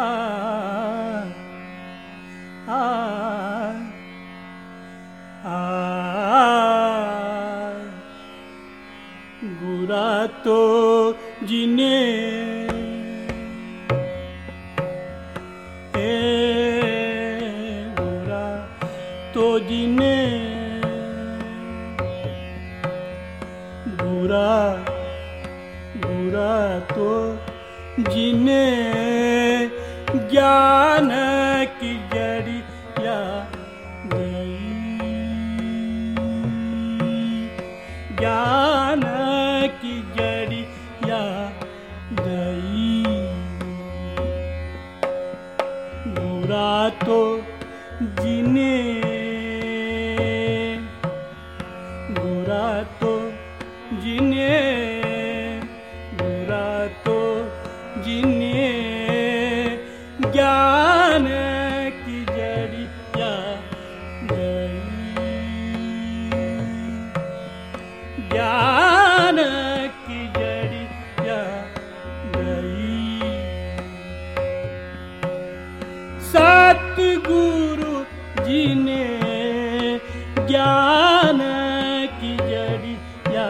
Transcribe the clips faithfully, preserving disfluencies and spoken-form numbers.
आ आ बुरा तो जीने ए बुरा तो जीने बुरा बुरा तो जीने ज्ञान की जड़िया गई ज्ञान की जड़िया गई बुरा तो जीने बुरा तो जीने बुरा तो जीने ज्ञान की जड़िया गई ज्ञान की जड़िया गई सतगुरु जी ने ज्ञान की जड़िया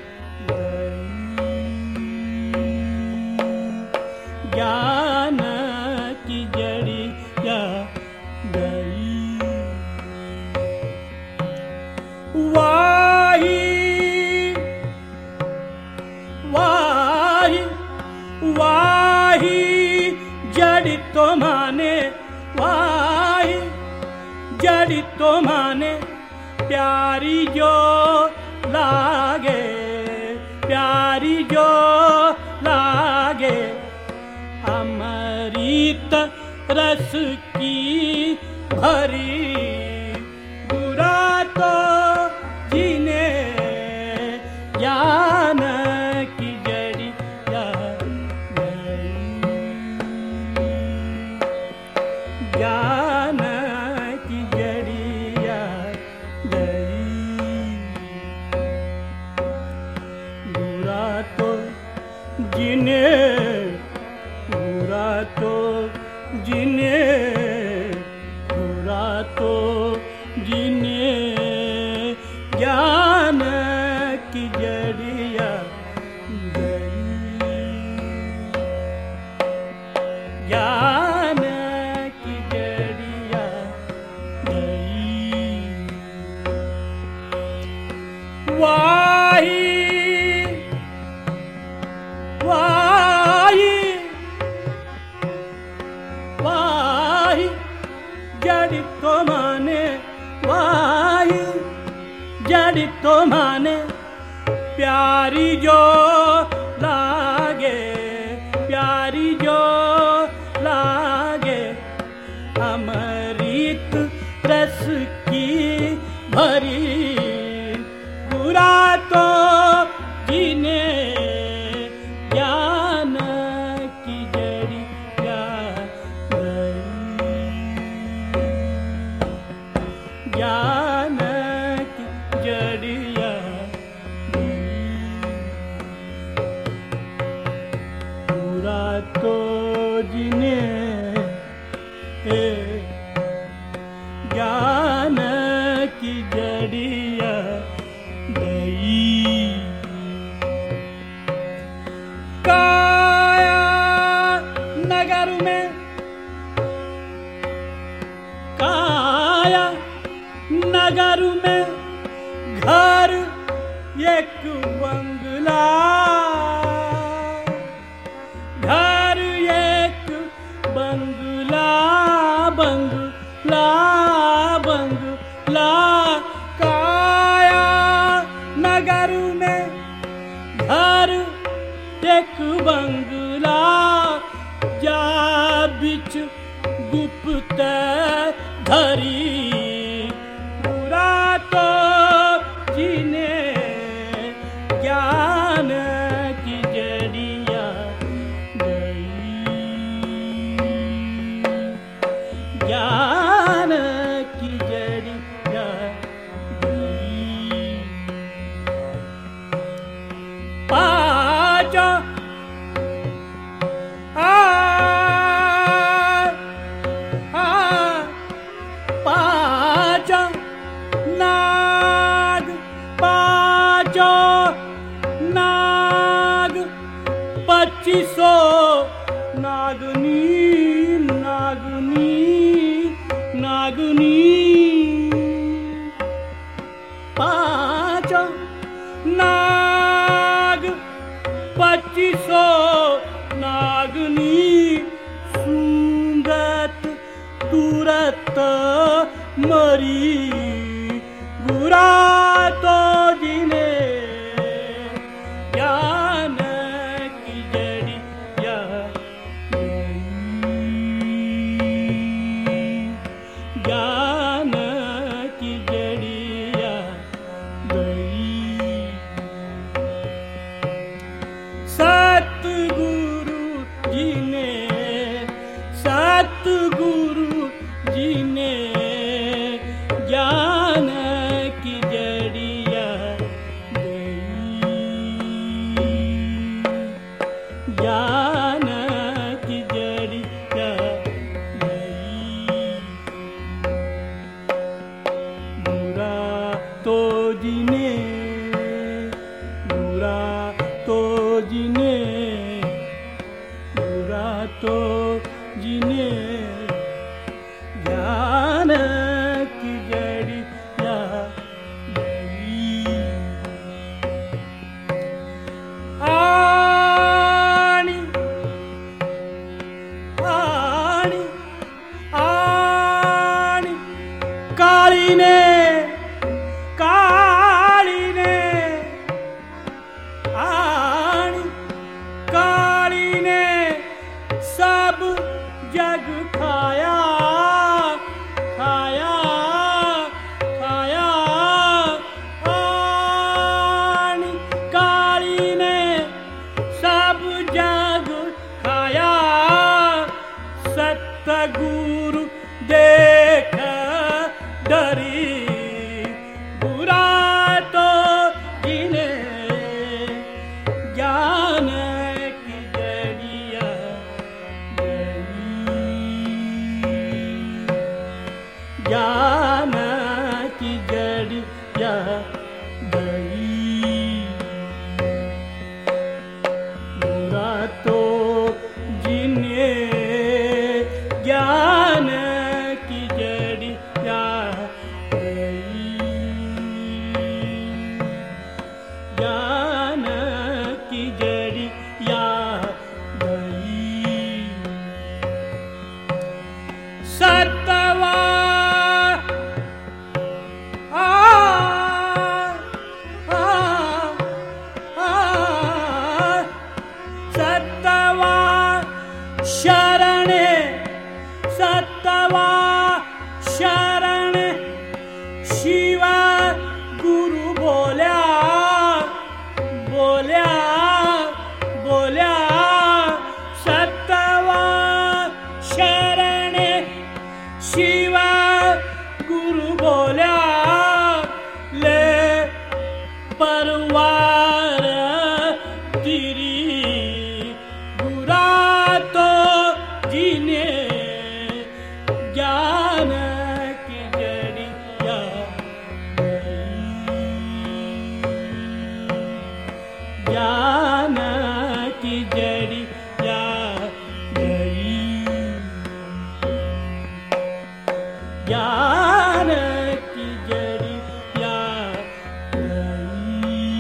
ज्ञान की जड़िया गई वाही वाही वाही जड़ तो माने वाही जड़ तो माने प्यारी जो लागे प्यारी जो लागे अमृत रस की भरी बुरा तो जीने ज्ञान की जड़िया गई ज्ञान की जड़िया गई बुरा तो जीने बुरा तो जीने बुरा तो जीने ज्ञान की जड़िया गई ज्ञान की जड़िया गई वाही वाही वाही जड़ तो माने वाही जड़ तो माने प्यारी जो लागे प्यारी जो लागे अमृत रस की भरी बुरा तो जीने ज्ञान की जड़िया ज्ञान की जड़िया बुरा तो जीने ज्ञान की जड़िया गई काया नगर में काया नगर में घर एक बंगला घर एक बंगला बंगला बंगला काया नगर में घर एक बंगला जा बिच गुप्त धरी बुरा तो जीने ज्ञान की जड़िया गई ज्ञान की जड़िया गई पाजा आ तुरत मरी बुरा तो जिने ज्ञान की जड़िया ज्ञान की जड़िया गई। सतगुरु जी ने सतगुरु जी ने ज्ञान की जड़िया गई। ज्ञान की जड़िया गई। बुरा तो जिने बुरा तो जिने बुरा तो जिने ज्ञान की जड़िया गई। आनी आनी आनी काली ने काली ने आनी काली ने सब जग खाया खाया खाया। आनी काली ने सब जग खाया। सतगुरु देख डरी बुरा तो जिने ज्ञान की जड़िया गई। ज्ञान की जड़िया गई। बुरा तो जिने ज्ञान की जड़िया गई। ज्ञान की जड़िया गई। सतवा आ आ आ सतवा शरणे सतवा शरण शिवा गुरु बोल्या बोल्या बोल्या। सतवा शरण शिवा गुरु बोल्या ले परवार तेरी बुरा तो जिने ज्ञान की जड़िया गई। ज्ञान की जड़िया गई। ज्ञान की जड़िया गई।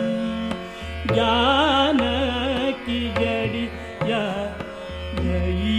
ज्ञान की जड़िया गई।